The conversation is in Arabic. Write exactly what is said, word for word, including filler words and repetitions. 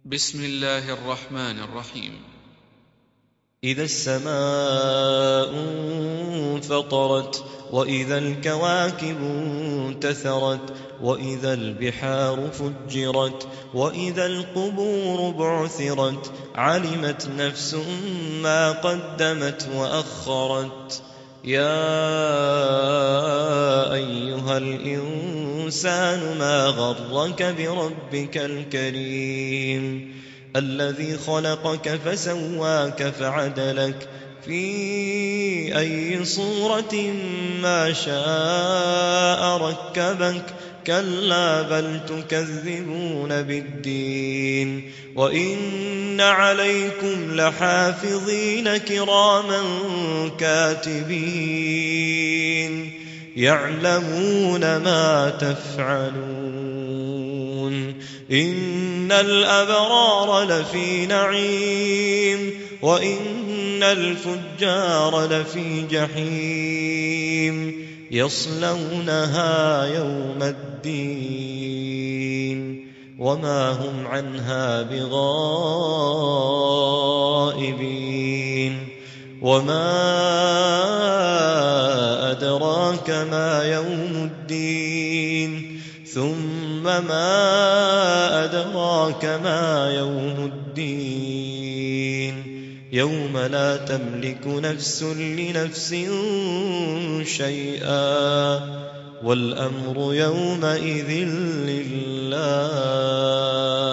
بسم الله الرحمن الرحيم. إذا السماء انفطرت وإذا الكواكب انتثرت وإذا البحار فجرت وإذا القبور بعثرت علمت نفس ما قدمت وأخرت. يا أيها الإنسان ما غرك بربك الكريم الذي خلقك فسواك فعدلك في أي صورة ما شاء ركبك. كلا بل تكذبون بالدين وإن عليكم لحافظين كراما كاتبين يعلمون ما تفعلون. إن الأبرار لفي نعيم وإن الفجار لفي جحيم يصلونها يوم الدين وما هم عنها بغائبين. وما أدراك ما يوم الدين ثم ما أدراك ما يوم الدين يوم لا تملك نفس لنفس شيئا والأمر يومئذ لله.